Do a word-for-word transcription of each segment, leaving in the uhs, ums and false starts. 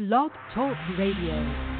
Blog Talk Radio.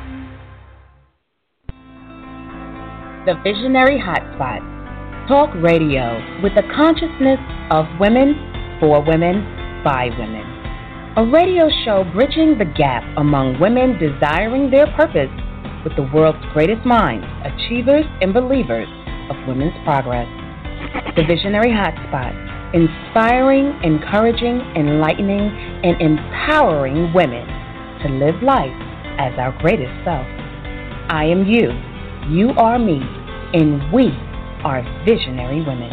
The Visionary Hotspot. Talk radio with the consciousness of women, for women, by women. A radio show bridging the gap among women desiring their purpose with the world's greatest minds, achievers, and believers of women's progress. The Visionary Hotspot. Inspiring, encouraging, enlightening, and empowering women to live life as our greatest self. I am you, you are me, and we are visionary women.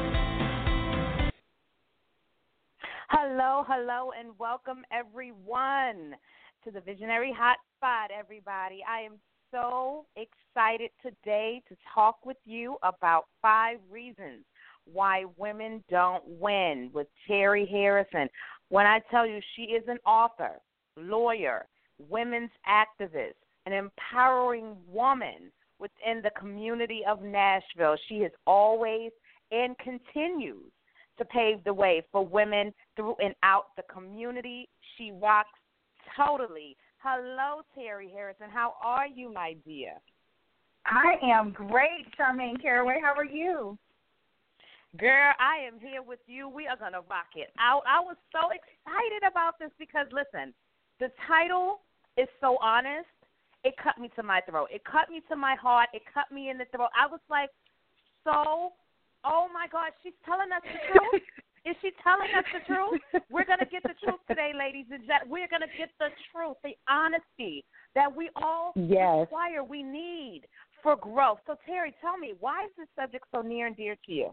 Hello, hello, and welcome everyone to the Visionary Hotspot, everybody. I am so excited today to talk with you about five reasons why women don't win with Terry Harrison. When I tell you she is an author, lawyer, women's activist, an empowering woman within the community of Nashville, she has always and continues to pave the way for women through and out the community. She rocks totally. Hello, Terry Harrison. How are you, my dear? I am great, Charmaine Caraway. How are you? Girl, I am here with you. We are going to rock it out. I was so excited about this because, listen, the title is so honest. It cut me to my throat. It cut me to my heart. It cut me in the throat. I was like, so, oh, my God, she's telling us the truth? Is she telling us the truth? We're going to get the truth today, ladies and gentlemen. We're going to get the truth, the honesty that we all yes. require, we need for growth. So, Terry, tell me, why is this subject so near and dear to you?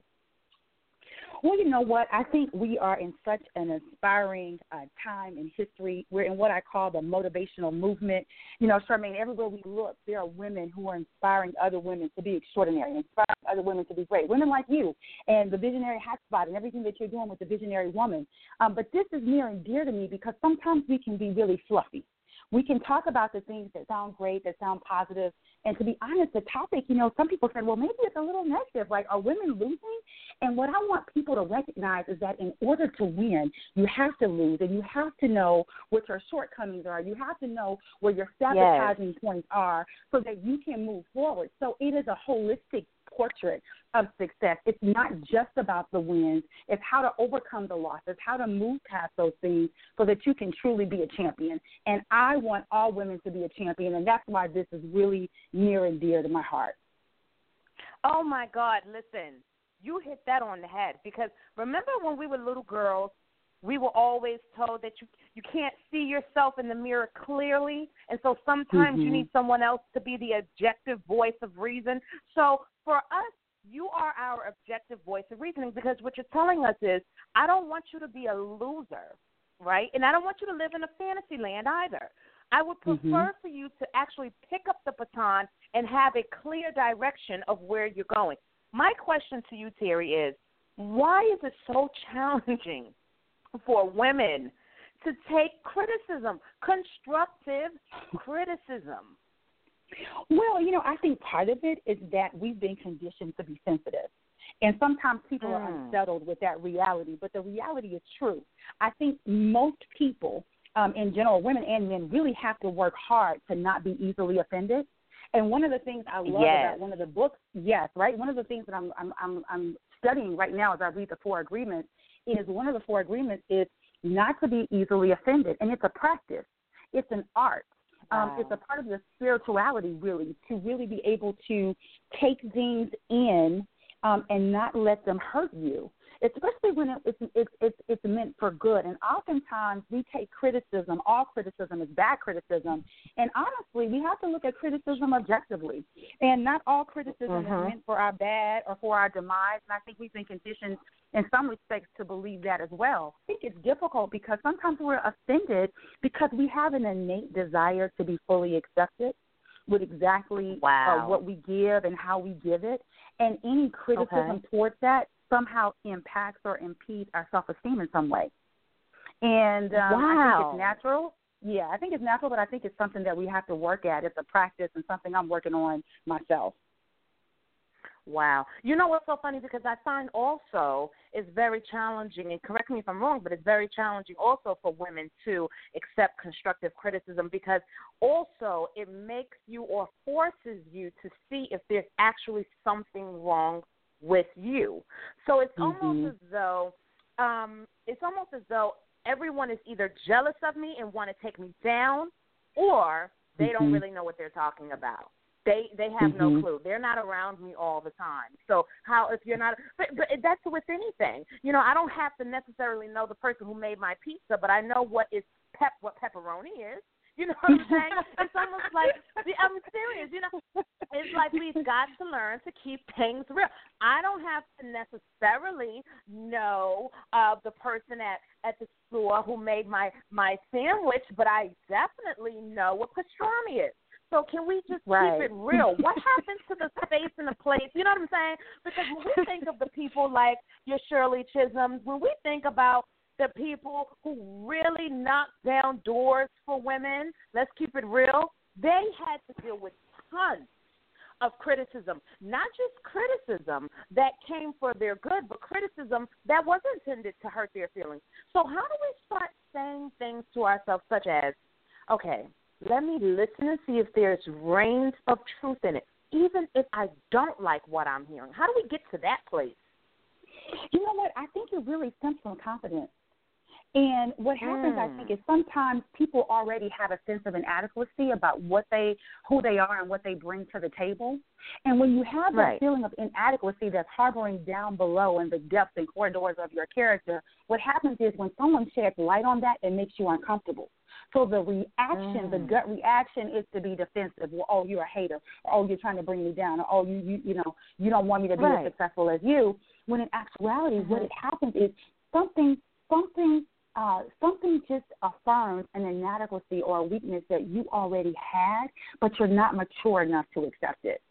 Well, you know what? I think we are in such an inspiring uh, time in history. We're in what I call the motivational movement. You know, Charmaine, everywhere we look, there are women who are inspiring other women to be extraordinary, inspiring other women to be great, women like you and the Visionary Hotspot and everything that you're doing with the Visionary Woman. Um, but this is near and dear to me because sometimes we can be really fluffy. We can talk about the things that sound great, that sound positive. And to be honest, the topic, you know, some people said, well, maybe it's a little negative. Like, are women losing? And what I want people to recognize is that in order to win, you have to lose, and you have to know what your shortcomings are. You have to know where your sabotaging yes. points are so that you can move forward. So it is a holistic portrait of success. It's not just about the wins. It's how to overcome the losses, how to move past those things so that you can truly be a champion. And I want all women to be a champion, and that's why this is really near and dear to my heart. Oh, my God, listen, you hit that on the head because remember when we were little girls, we were always told that you, you can't see yourself in the mirror clearly, and so sometimes mm-hmm. you need someone else to be the objective voice of reason. So for us, you are our objective voice of reasoning because what you're telling us is I don't want you to be a loser, right? And I don't want you to live in a fantasy land either. I would prefer mm-hmm. for you to actually pick up the baton and have a clear direction of where you're going. My question to you, Terry, is why is it so challenging for women to take criticism, constructive criticism? Well, you know, I think part of it is that we've been conditioned to be sensitive. And sometimes people mm. are unsettled with that reality, but the reality is true. I think most people, um, in general, women and men, really have to work hard to not be easily offended. And one of the things I love yes. about one of the books, yes, right, one of the things that I'm, I'm, I'm, I'm studying right now as I read the Four Agreements is one of the Four Agreements is not to be easily offended. And it's a practice. It's an art. Um, wow. It's a part of the spirituality, really, to really be able to take things in um, and not let them hurt you, especially when it, it's, it's, it's, it's meant for good. And oftentimes we take criticism, all criticism is bad criticism, and honestly, we have to look at criticism objectively. And not all criticism mm-hmm. is meant for our bad or for our demise, and I think we've been conditioned in some respects to believe that as well. I think it's difficult because sometimes we're offended because we have an innate desire to be fully accepted with exactly wow. uh, what we give and how we give it. And any criticism okay. towards that somehow impacts or impedes our self-esteem in some way. And um, wow. I think it's natural. Yeah, I think it's natural, but I think it's something that we have to work at. It's a practice and something I'm working on myself. Wow. You know what's so funny? Because I find also it's very challenging, and correct me if I'm wrong, but it's very challenging also for women to accept constructive criticism, because also it makes you or forces you to see if there's actually something wrong with you. So it's Mm-hmm. almost as though um, it's almost as though everyone is either jealous of me and want to take me down, or they mm-hmm. don't really know what they're talking about. They they have mm-hmm. no clue. They're not around me all the time. So how if you're not but, but that's with anything. You know, I don't have to necessarily know the person who made my pizza, but I know what is pep what pepperoni is. You know what I'm saying? It's almost like I'm serious, you know. It's like we've got to learn to keep things real. I don't have to necessarily know uh, the person at, at the store who made my, my sandwich, but I definitely know what pastrami is. So can we just right. keep it real? What happens to the space and the place? You know what I'm saying? Because when we think of the people like your Shirley Chisholm, when we think about the people who really knocked down doors for women, let's keep it real, they had to deal with tons of criticism, not just criticism that came for their good, but criticism that was intended to hurt their feelings. So how do we start saying things to ourselves such as, okay, let me listen and see if there's reins of truth in it, even if I don't like what I'm hearing? How do we get to that place? You know what? I think it really stems from confidence. And what happens, mm. I think, is sometimes people already have a sense of inadequacy about what they, who they are and what they bring to the table. And when you have that right. feeling of inadequacy that's harboring down below in the depths and corridors of your character, what happens is when someone sheds light on that, it makes you uncomfortable. So the reaction, mm. the gut reaction is to be defensive. Well, oh, you're a hater. Or, oh, you're trying to bring me down. Or, oh, you, you, you know, you don't want me to be right. as successful as you. When in actuality, mm-hmm. what it happens is something, something, uh, something just affirms an inadequacy or a weakness that you already had, but you're not mature enough to accept it.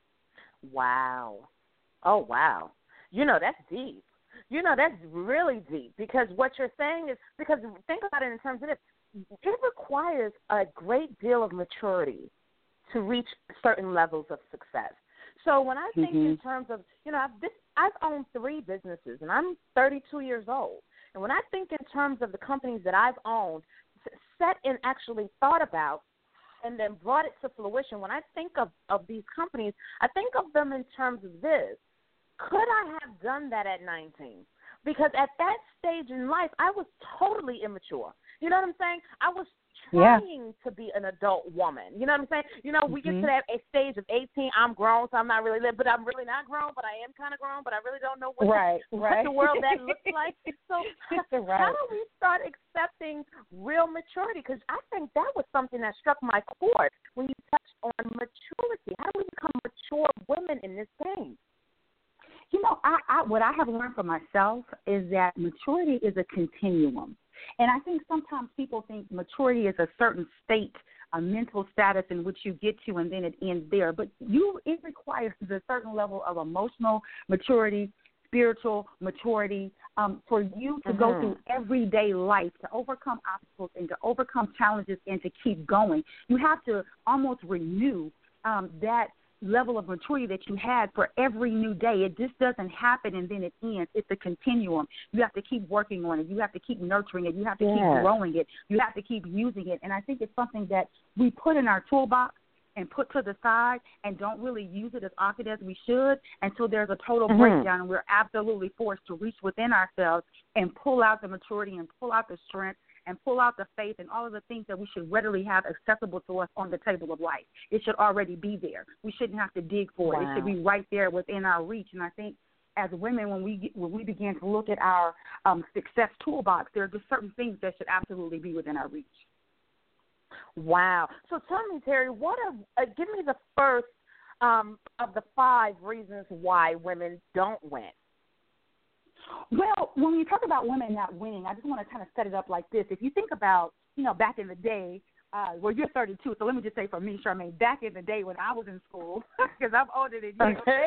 Wow. Oh, wow. You know, that's deep. You know, that's really deep, because what you're saying is, because think about it in terms of this, it requires a great deal of maturity to reach certain levels of success. So when I think mm-hmm. in terms of, you know, I've, this, I've owned three businesses, and I'm thirty-two years old. And when I think in terms of the companies that I've owned, set and actually thought about, and then brought it to fruition, when I think of, of these companies, I think of them in terms of this. Could I have done that at nineteen? Because at that stage in life, I was totally immature. You know what I'm saying? I was trying yeah. to be an adult woman. You know what I'm saying? You know, we mm-hmm. get to that stage of eighteen, I'm grown, so I'm not really living, but I'm really not grown, but I am kind of grown, but I really don't know what, right, the, right. what the world that looks like. So right. how do we start accepting real maturity? Because I think that was something that struck my chord when you touched on maturity. How do we become mature women in this game? You know, I, I, what I have learned for myself is that maturity is a continuum. And I think sometimes people think maturity is a certain state, a mental status in which you get to and then it ends there. But you, it requires a certain level of emotional maturity, spiritual maturity, um, for you to mm-hmm. go through everyday life, to overcome obstacles and to overcome challenges and to keep going. You have to almost renew um, that level of maturity that you had for every new day. It just doesn't happen and then it ends. It's a continuum. You have to keep working on it. You have to keep nurturing it. You have to yeah. keep growing it. You have to keep using it. And I think it's something that we put in our toolbox and put to the side and don't really use it as often as we should until there's a total mm-hmm. breakdown and we're absolutely forced to reach within ourselves and pull out the maturity and pull out the strength and pull out the faith and all of the things that we should readily have accessible to us on the table of life. It should already be there. We shouldn't have to dig for wow. it. It should be right there within our reach. And I think as women, when we when we begin to look at our um, success toolbox, there are just certain things that should absolutely be within our reach. Wow. So tell me, Terry, what are, uh, give me the first um, of the five reasons why women don't win. Well, when you talk about women not winning, I just want to kind of set it up like this. If you think about, you know, back in the day, uh, well, you're thirty-two, so let me just say for me, Charmaine, back in the day when I was in school, because I'm older than you. Okay.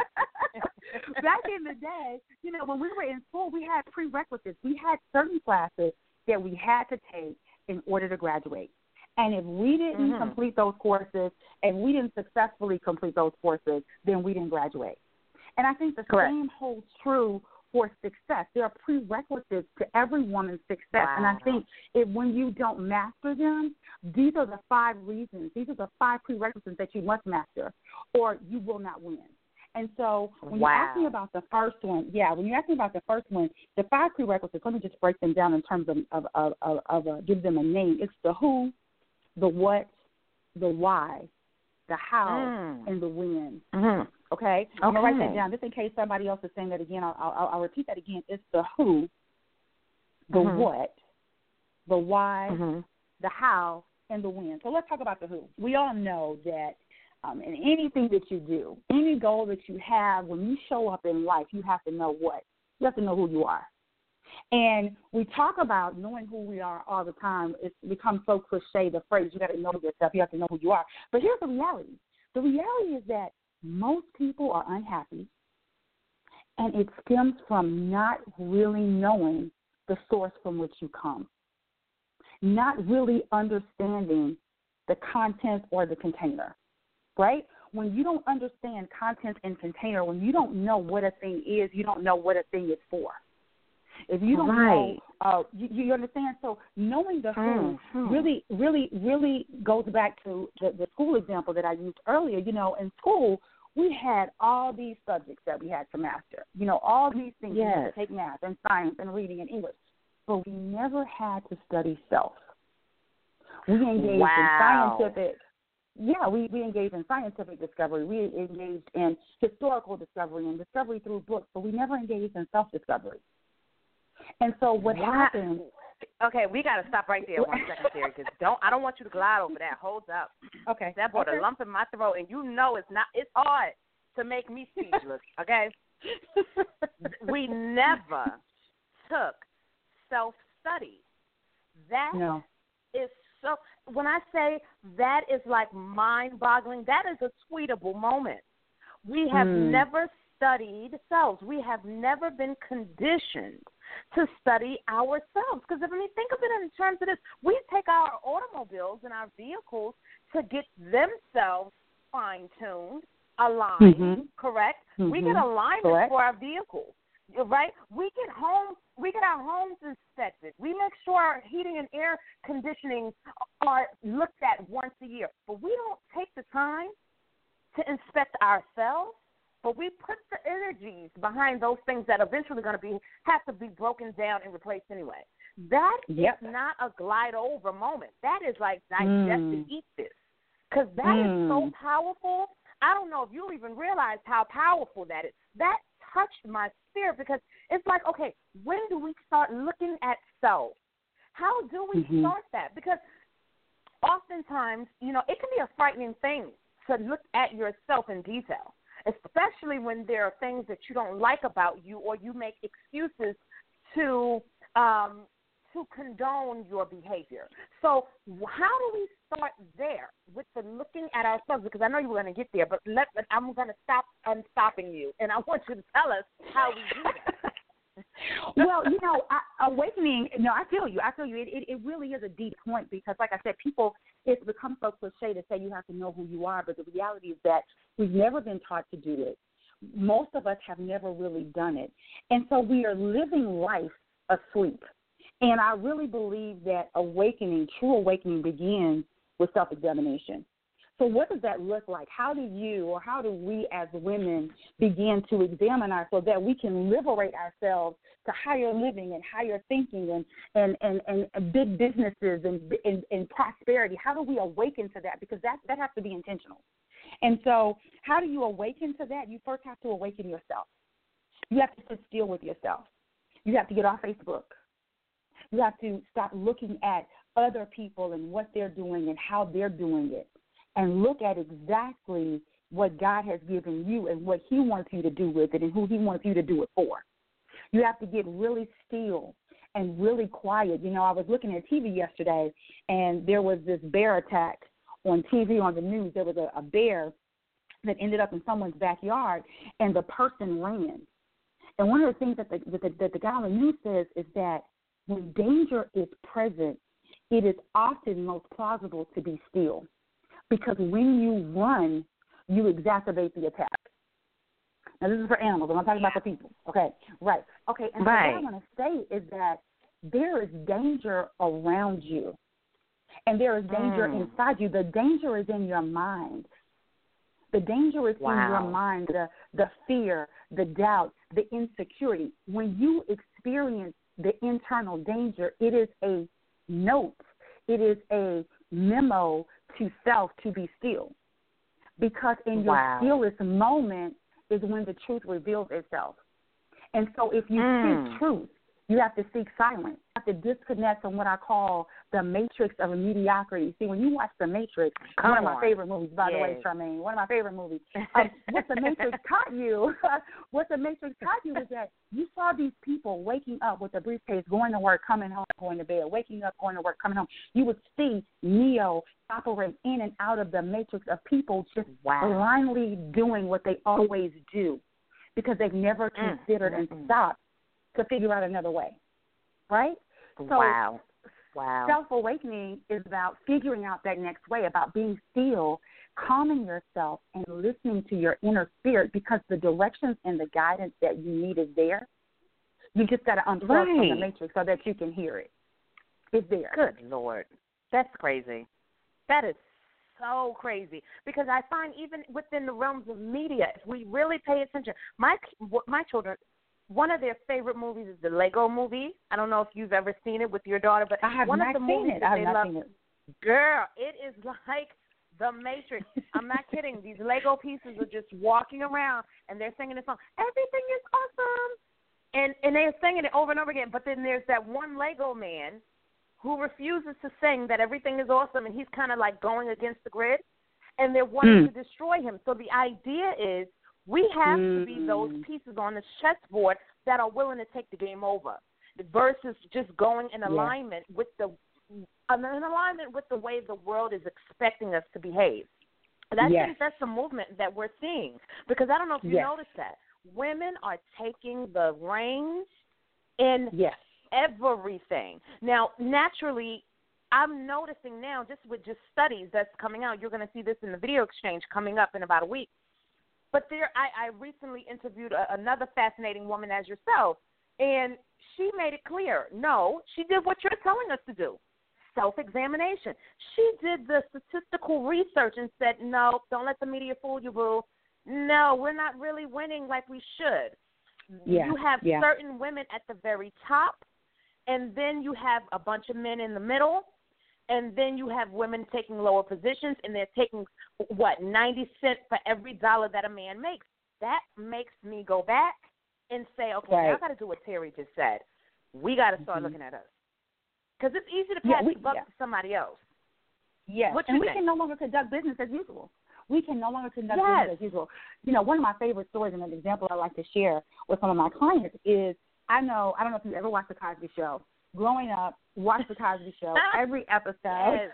Back in the day, you know, when we were in school, we had prerequisites. We had certain classes that we had to take in order to graduate. And if we didn't mm-hmm. complete those courses and we didn't successfully complete those courses, then we didn't graduate. And I think the Correct. same holds true for success. There are prerequisites to every woman's success. Wow. And I think if when you don't master them, these are the five reasons, these are the five prerequisites that you must master, or you will not win. And so when wow. you ask me about the first one, yeah, when you ask me about the first one, the five prerequisites, let me just break them down in terms of, of, of, of, of uh, give them a name. It's the who, the what, the why, the how, mm. and the when. Mm-hmm. Okay? okay? I'm going to write that down just in case somebody else is saying that again. I'll, I'll, I'll repeat that again. It's the who, the mm-hmm. what, the why, mm-hmm. the how, and the when. So let's talk about the who. We all know that um, in anything that you do, any goal that you have, when you show up in life, you have to know what? You have to know who you are. And we talk about knowing who we are all the time. It's become so cliche, the phrase, you got to know yourself, you have to know who you are. But here's the reality. The reality is that most people are unhappy, and it stems from not really knowing the source from which you come, not really understanding the content or the container, right? When you don't understand content and container, when you don't know what a thing is, you don't know what a thing is for. If you don't right. know, uh, you, you understand? So knowing the who mm-hmm. really, really, really goes back to the, the school example that I used earlier. You know, in school, we had all these subjects that we had to master. You know, all these things. Yes. We had to take math and science and reading and English. But we never had to study self. We engaged wow. in scientific Yeah, we, we engaged in scientific discovery. We engaged in historical discovery and discovery through books, but we never engaged in self-discovery. And so what wow. happened? Okay, we got to stop right there one second, Terry, because don't I don't want you to glide over that. Hold up. Okay. That brought okay. a lump in my throat, and you know it's not. It's hard to make me speechless. Okay. We never took self-study. That no. is so. When I say that is like mind-boggling, that is a tweetable moment. We have mm. never studied ourselves. We have never been conditioned to study ourselves. Because, I mean, think of it in terms of this. We take our automobiles and our vehicles to get themselves fine-tuned, aligned, mm-hmm. correct? Mm-hmm. We get alignment correct. for our vehicles, right? We get home, we get our homes inspected. We make sure our heating and air conditioning are looked at once a year. But we don't take the time to inspect ourselves. But we put the energies behind those things that eventually going to be have to be broken down and replaced anyway. That yep. is not a glide over moment. That is like digest mm. and eat this, because that mm. is so powerful. I don't know if you even realize how powerful that is. That touched my spirit, because it's like, okay, when do we start looking at self? How do we mm-hmm. start that? Because oftentimes, you know, it can be a frightening thing to look at yourself in detail, especially when there are things that you don't like about you, or you make excuses to um, to condone your behavior. So how do we start there with the looking at ourselves? Because I know you were going to get there, but, let, but I'm going to stop unstopping you, and I want you to tell us how we do that. Well, you know, I, awakening, no, I feel you. I feel you. It, it, it really is a deep point, because, like I said, people, it's become so cliche to say you have to know who you are, but the reality is that we've never been taught to do it. Most of us have never really done it. And so we are living life asleep. And I really believe that awakening, true awakening, begins with self-examination. So what does that look like? How do you, or how do we as women begin to examine ourselves, so that we can liberate ourselves to higher living and higher thinking and, and, and, and big businesses and, and, and prosperity? How do we awaken to that? Because that, that has to be intentional. And so how do you awaken to that? You first have to awaken yourself. You have to sit still with yourself. You have to get off Facebook. You have to stop looking at other people and what they're doing and how they're doing it, and look at exactly what God has given you and what he wants you to do with it and who he wants you to do it for. You have to get really still and really quiet. You know, I was looking at T V yesterday, and there was this bear attack on T V, on the news. There was a, a bear that ended up in someone's backyard, and the person ran. And one of the things that the, that the, that the guy on the news says is that when danger is present, it is often most plausible to be still. Because when you run, you exacerbate the attack. Now, this is for animals. I'm not talking about for people. Okay, right. Okay, and right. so what I want to say is that there is danger around you, and there is danger mm. inside you. The danger is in your mind. The danger is wow. in your mind, the, the fear, the doubt, the insecurity. When you experience the internal danger, it is a note. It is a memo to self to be still. Because in your wow. stillest moment is when the truth reveals itself. And so if you mm. seek truth, you have to seek silence. You have to disconnect from what I call the matrix of mediocrity. See, when you watch The Matrix, Come one of on. my favorite movies, by yes. the way, Charmaine, one of my favorite movies, um, what The Matrix taught you, what The Matrix taught you is that you saw these people waking up with a briefcase, going to work, coming home, going to bed, waking up, going to work, coming home. You would see Neo operate in and out of the matrix of people just wow. blindly doing what they always do because they've never mm. considered mm-hmm. and stopped to figure out another way, right? So wow. Wow. Self-awakening is about figuring out that next way, about being still, calming yourself, and listening to your inner spirit because the directions and the guidance that you need is there. You just got to unplug right. from the matrix so that you can hear it. It's there. Good Lord. That's crazy. That is so crazy because I find even within the realms of media, if we really pay attention, my my children, one of their favorite movies is the Lego movie. I don't know if you've ever seen it with your daughter, but I have one not of the seen movies it. that I have they not love, seen it. Girl, it is like The Matrix. I'm not kidding. These Lego pieces are just walking around and they're singing the song. Everything is awesome, and and they're singing it over and over again. But then there's that one Lego man who refuses to sing that everything is awesome, and he's kind of like going against the grid, and they're wanting mm. to destroy him. So the idea is we have mm. to be those pieces on the chessboard that are willing to take the game over versus just going in alignment yeah. with the in alignment with the way the world is expecting us to behave. And I yes. think that's the movement that we're seeing because I don't know if you yes. noticed that. Women are taking the reins in yes. everything. Now, naturally, I'm noticing now just with just studies that's coming out, you're going to see this in the video exchange coming up in about a week. But there, I, I recently interviewed a, another fascinating woman as yourself, and she made it clear, no, she did what you're telling us to do, self-examination. She did the statistical research and said, no, don't let the media fool you, boo. No, we're not really winning like we should. Yeah. You have yeah. certain women at the very top, and then you have a bunch of men in the middle, and then you have women taking lower positions, and they're taking, what, ninety cents for every dollar that a man makes. That makes me go back and say, okay, right. now I got to do what Terry just said. We got to start mm-hmm. looking at us. Because it's easy to pass yeah, we, the buck yeah. to somebody else. Yes, What and you we think? can no longer conduct business as usual. We can no longer conduct yes. business as usual. You know, one of my favorite stories and an example I like to share with some of my clients is I know, I don't know if you ever watched The Cosby Show. Growing up, watched The Cosby Show, every episode. Yes.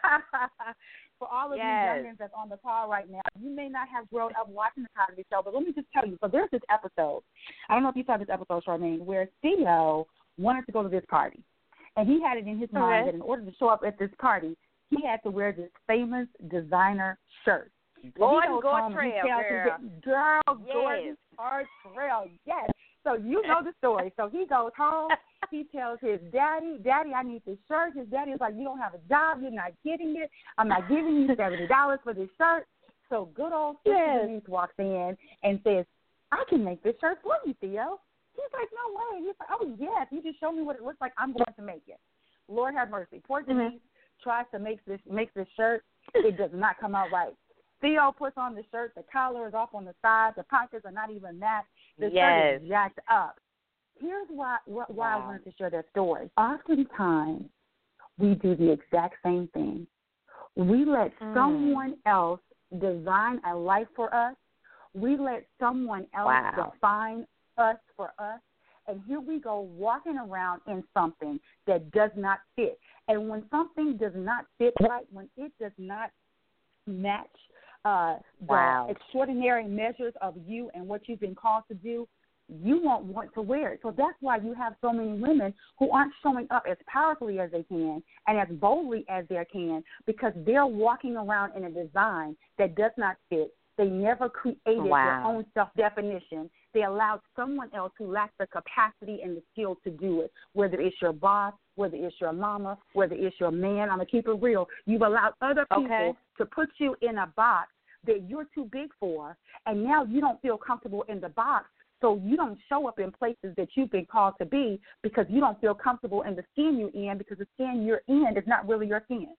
For all of yes. you youngins that's on the call right now, you may not have grown up watching The Cosby Show, but let me just tell you. So there's this episode, I don't know if you saw this episode, Charmaine, where Theo wanted to go to this party. And he had it in his okay. mind that in order to show up at this party, he had to wear this famous designer shirt. Gordon Gartrell, girl. His, girl, yes. Gordon Gartrell, yes. So you know the story. So he goes home. He tells his daddy, Daddy, I need this shirt. His daddy is like, you don't have a job. You're not getting it. I'm not giving you seventy dollars for this shirt. So good old Sister yes. Denise walks in and says, I can make this shirt for you, Theo. He's like, no way. He's like, oh, yes. You just show me what it looks like. I'm going to make it. Lord have mercy. Poor Denise mm-hmm. tries to make this make this shirt. It does not come out right. Theo puts on the shirt. The collar is off on the side. The pockets are not even that. The yes. shirt is jacked up. Here's why why wow. I wanted to share that story. Oftentimes, we do the exact same thing. We let mm. someone else design a life for us. We let someone else wow. define us for us. And here we go walking around in something that does not fit. And when something does not fit right, when it does not match uh, the wow. extraordinary measures of you and what you've been called to do, you won't want to wear it. So that's why you have so many women who aren't showing up as powerfully as they can and as boldly as they can because they're walking around in a design that does not fit. They never created wow. their own self-definition. they allowed someone else who lacks the capacity and the skill to do it, whether it's your boss, whether it's your mama, whether it's your man. I'm going to keep it real. You've allowed other people okay. to put you in a box that you're too big for, and now you don't feel comfortable in the box, so you don't show up in places that you've been called to be because you don't feel comfortable in the skin you're in, because the skin you're in is not really your skin.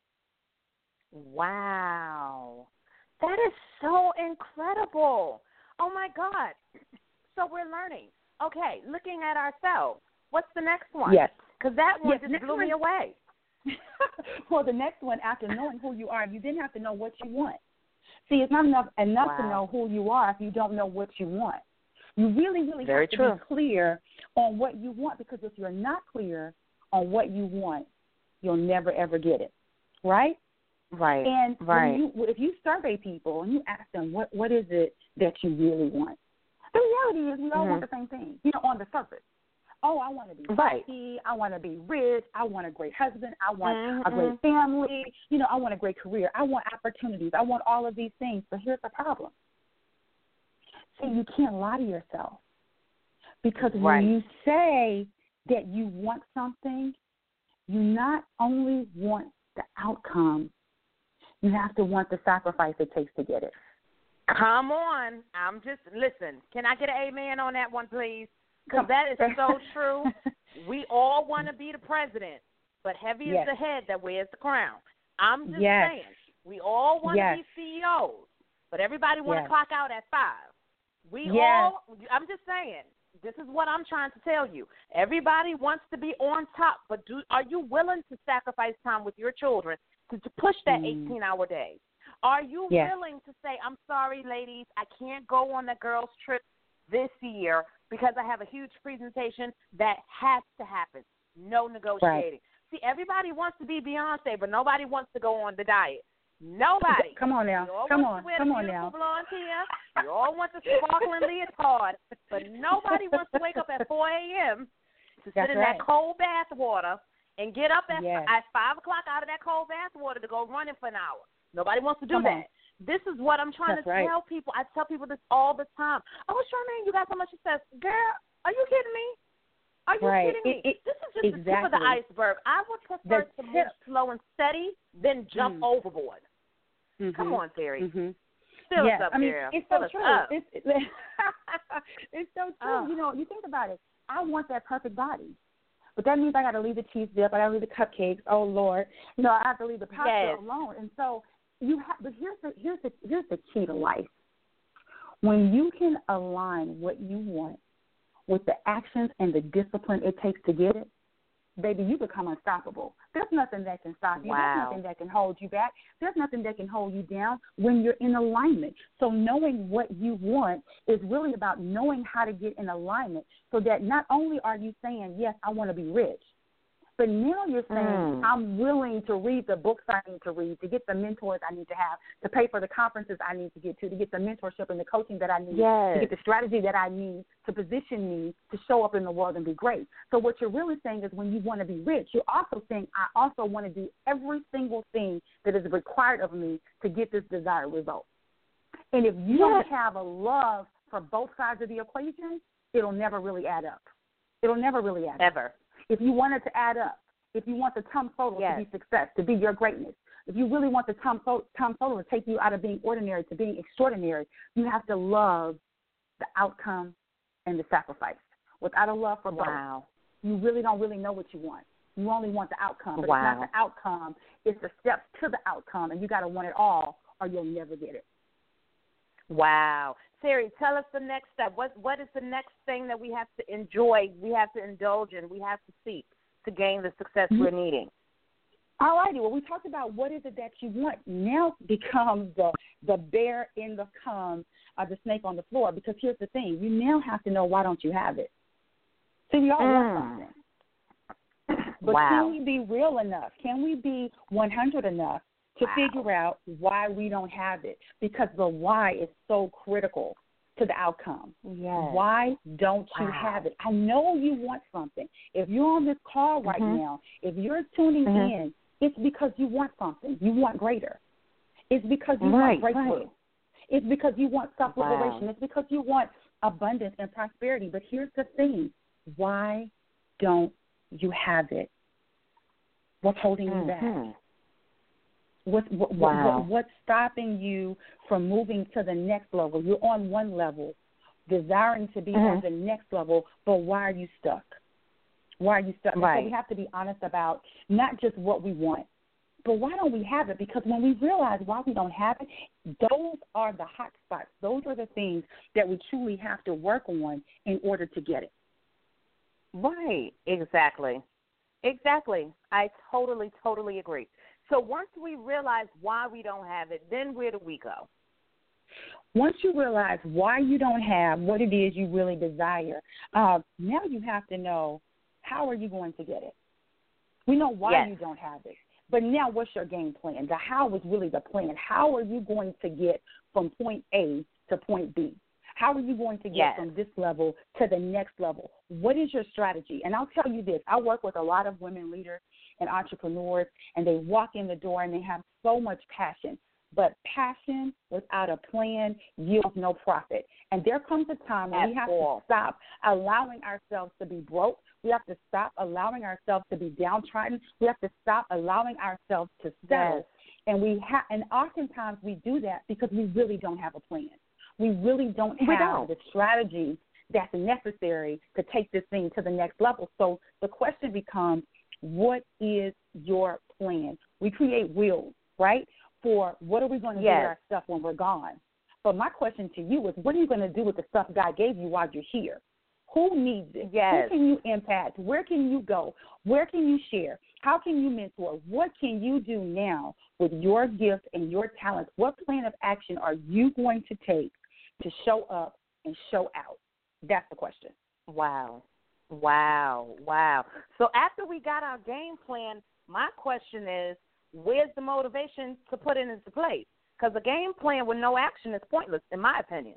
Wow. That is so incredible. Oh, my God. So we're learning. Okay, looking at ourselves. What's the next one? Yes. Because that one yes, just blew me away. Well, the next one, after knowing who you are, you then have to know what you want. See, it's not enough enough wow. to know who you are if you don't know what you want. You really, really Very have to true. be clear on what you want, because if you're not clear on what you want, you'll never, ever get it, right? Right, and right. When you, if you survey people and you ask them, what, what is it that you really want? The reality is we all mm-hmm. want the same thing, you know, on the surface. Oh, I want to be right. wealthy. I want to be rich. I want a great husband. I want mm-hmm. a great family. You know, I want a great career. I want opportunities. I want all of these things. But here's the problem. See, you can't lie to yourself, because right. when you say that you want something, you not only want the outcome, you have to want the sacrifice it takes to get it. Come on. I'm just, listen, can I get an amen on that one, please? Because that is so true. We all want to be the president, but heavy yes. is the head that wears the crown. I'm just yes. saying, we all want yes. to be C E Os, but everybody want to yes. clock out at five. We yes. all, I'm just saying, this is what I'm trying to tell you. Everybody wants to be on top, but do are you willing to sacrifice time with your children to, to push that mm. eighteen-hour day? Are you yes. willing to say, I'm sorry, ladies, I can't go on the girls' trip this year because I have a huge presentation that has to happen. No negotiating. Right. See, everybody wants to be Beyonce, but nobody wants to go on the diet. Nobody. Come on now. You all Come want on. to wear Come the on beautiful now. blonde hair. You all want the sparkling leotard, but nobody wants to wake up at four a.m. to That's sit in right. that cold bath water and get up at, yes. at five o'clock out of that cold bath water to go running for an hour. Nobody wants to do Come that. on. This is what I'm trying That's to right. tell people. I tell people this all the time. Oh, Charmaine, you got so much success. Girl, are you kidding me? Are you right. kidding me? It, it, this is just exactly. the tip of the iceberg. I would prefer the to tip. move slow and steady than jump mm. overboard. Mm-hmm. Come on, Terry. Mm-hmm. Fill yes. us up, I mean, girl. it's Fill so us true. up. It's, it, it's so true. Oh. You know, you think about it. I want that perfect body. But that means I got to leave the cheese dip. I got to leave the cupcakes. Oh, Lord. No, I have to leave the pasta yes. alone. And so you have, but here's the, here's the, here's the key to life. When you can align what you want with the actions and the discipline it takes to get it, baby, you become unstoppable. There's nothing that can stop you. Wow. There's nothing that can hold you back. There's nothing that can hold you down when you're in alignment. So knowing what you want is really about knowing how to get in alignment so that not only are you saying, yes, I want to be rich, but now you're saying, mm. I'm willing to read the books I need to read, to get the mentors I need to have, to pay for the conferences I need to get to, to get the mentorship and the coaching that I need, yes. to get the strategy that I need to position me to show up in the world and be great. So what you're really saying is when you want to be rich, you're also saying, I also want to do every single thing that is required of me to get this desired result. And if you yes. don't have a love for both sides of the equation, it'll never really add up. It'll never really add up. Ever. If you want it to add up, if you want the Tom Solo yes. to be success, to be your greatness, if you really want the Tom, Tom Solo to take you out of being ordinary to being extraordinary, you have to love the outcome and the sacrifice. Without a love for wow. both, you really don't really know what you want. You only want the outcome, but wow. it's not the outcome. It's the steps to the outcome, and you got to want it all or you'll never get it. Wow. Terry, tell us the next step. What What is the next thing that we have to enjoy, we have to indulge in, we have to seek to gain the success mm-hmm. we're needing? All righty. Well, we talked about what is it that you want. Now becomes the the bear in the cum, uh, the snake on the floor. Because here's the thing: you now have to know why don't you have it. See, we all mm. want something, but wow. can we be real enough? Can we be one hundred enough to wow. figure out why we don't have it? Because the why is so critical to the outcome. Yes. Why don't you wow. have it? I know you want something. If you're on this call right mm-hmm. now, if you're tuning mm-hmm. in, it's because you want something. You want greater. It's because you right, want breakthrough. Right. It's because you want self-liberation. Wow. It's because you want abundance and prosperity. But here's the thing. Why don't you have it? What's holding you back? Mm-hmm. What, what, wow. what, what's stopping you from moving to the next level? You're on one level, desiring to be mm-hmm. on the next level, but why are you stuck? Why are you stuck? Right. So we have to be honest about not just what we want, but why don't we have it? Because when we realize why we don't have it, those are the hot spots. Those are the things that we truly have to work on in order to get it. Right, exactly. Exactly. I totally, totally agree. So once we realize why we don't have it, then where do we go? Once you realize why you don't have what it is you really desire, uh, now you have to know, how are you going to get it? We know why yes. you don't have it. But now what's your game plan? The how is really the plan. How are you going to get from point A to point B? How are you going to get yes. from this level to the next level? What is your strategy? And I'll tell you this. I work with a lot of women leaders and entrepreneurs, and they walk in the door and they have so much passion. But passion without a plan yields no profit. And there comes a time when At we have all. to stop allowing ourselves to be broke. We have to stop allowing ourselves to be downtrodden. We have to stop allowing ourselves to settle. Yes. And we ha- and oftentimes we do that because we really don't have a plan. We really don't We have don't. the strategy that's necessary to take this thing to the next level. So the question becomes, what is your plan? We create wills, right, for what are we going to yes. do with our stuff when we're gone. But my question to you is, what are you going to do with the stuff God gave you while you're here? Who needs it? Yes. Who can you impact? Where can you go? Where can you share? How can you mentor? What can you do now with your gift and your talents? What plan of action are you going to take to show up and show out? That's the question. Wow. Wow. Wow. So after we got our game plan, my question is, where's the motivation to put it into place? Because a game plan with no action is pointless, in my opinion.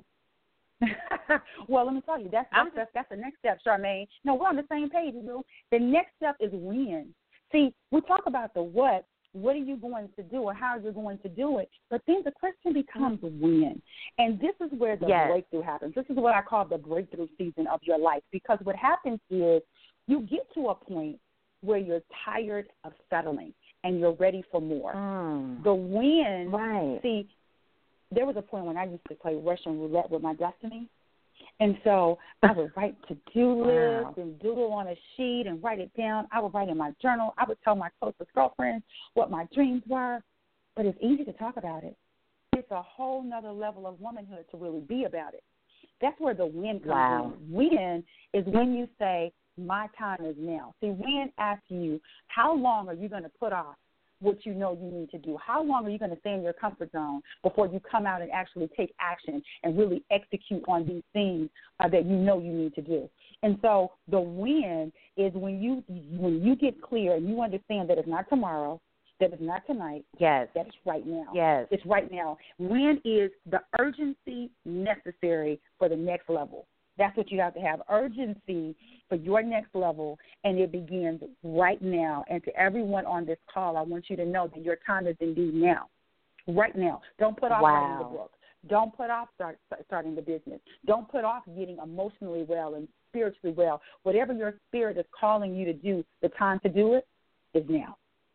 Well, let me tell you, that's that's, just, that's that's the next step, Charmaine. No, we're on the same page, Lou. The next step is when. See, we talk about the what. What are you going to do or how are you going to do it? But then the question becomes when. And this is where the yes. breakthrough happens. This is what I call the breakthrough season of your life, because what happens is you get to a point where you're tired of settling and you're ready for more. Mm. The when, right. see, there was a point when I used to play Russian roulette with my destiny. And so I would write to-do lists wow. and doodle on a sheet and write it down. I would write in my journal. I would tell my closest girlfriends what my dreams were. But it's easy to talk about it. It's a whole nother level of womanhood to really be about it. That's where the win comes wow. in. Win is when you say, my time is now. See, win asks you, how long are you going to put off what you know you need to do? How long are you going to stay in your comfort zone before you come out and actually take action and really execute on these things uh, that you know you need to do? And so the win is when you when you get clear and you understand that it's not tomorrow, that it's not tonight, yes. that it's right now. Yes. It's right now. When is the urgency necessary for the next level? That's what you have to have, urgency for your next level, and it begins right now. And to everyone on this call, I want you to know that your time is indeed now, right now. Don't put off wow. writing the book. Don't put off start, starting the business. Don't put off getting emotionally well and spiritually well. Whatever your spirit is calling you to do, the time to do it is now.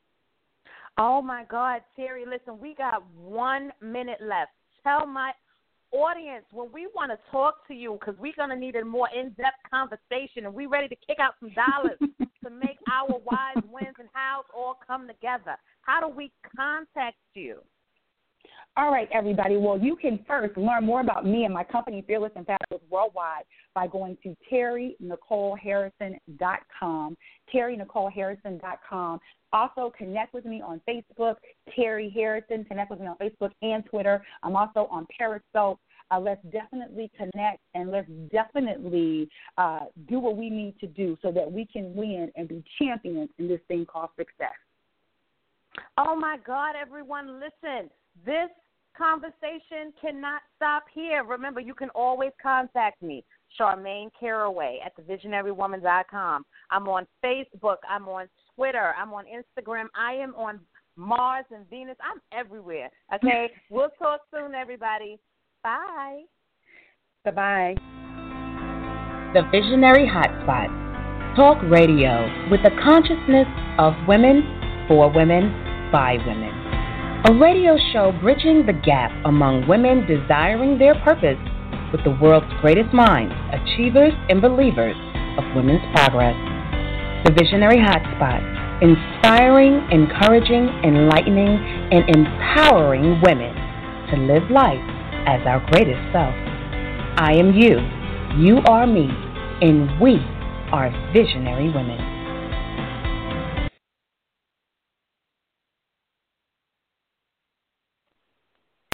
Oh, my God, Terry, listen, we got one minute left. Tell my audience, when we want to talk to you, because we're going to need a more in-depth conversation, and we're ready to kick out some dollars to make our wise wins and hows all come together. How do we contact you? All right, everybody. Well, you can first learn more about me and my company, Fearless and Fabulous Worldwide, by going to terry nicole harrison dot com, terry nicole harrison dot com. Also, connect with me on Facebook, Terry Harrison. Connect with me on Facebook and Twitter. I'm also on Periscope. Uh, let's definitely connect, and let's definitely uh, do what we need to do so that we can win and be champions in this thing called success. Oh, my God, everyone, listen. This conversation cannot stop here. Remember, you can always contact me, Charmaine Caraway, at the visionary woman dot com. I'm on Facebook. I'm on Twitter. I'm on Instagram. I am on Mars and Venus. I'm everywhere. Okay? We'll talk soon, everybody. Bye. Bye-bye. the Visionary Hotspot, talk radio with the consciousness of women, for women, by women. A radio show bridging the gap among women desiring their purpose with the world's greatest minds, achievers, and believers of women's progress. The Visionary Hotspot, inspiring, encouraging, enlightening, and empowering women to live life as our greatest self. I am you, you are me, and we are visionary women.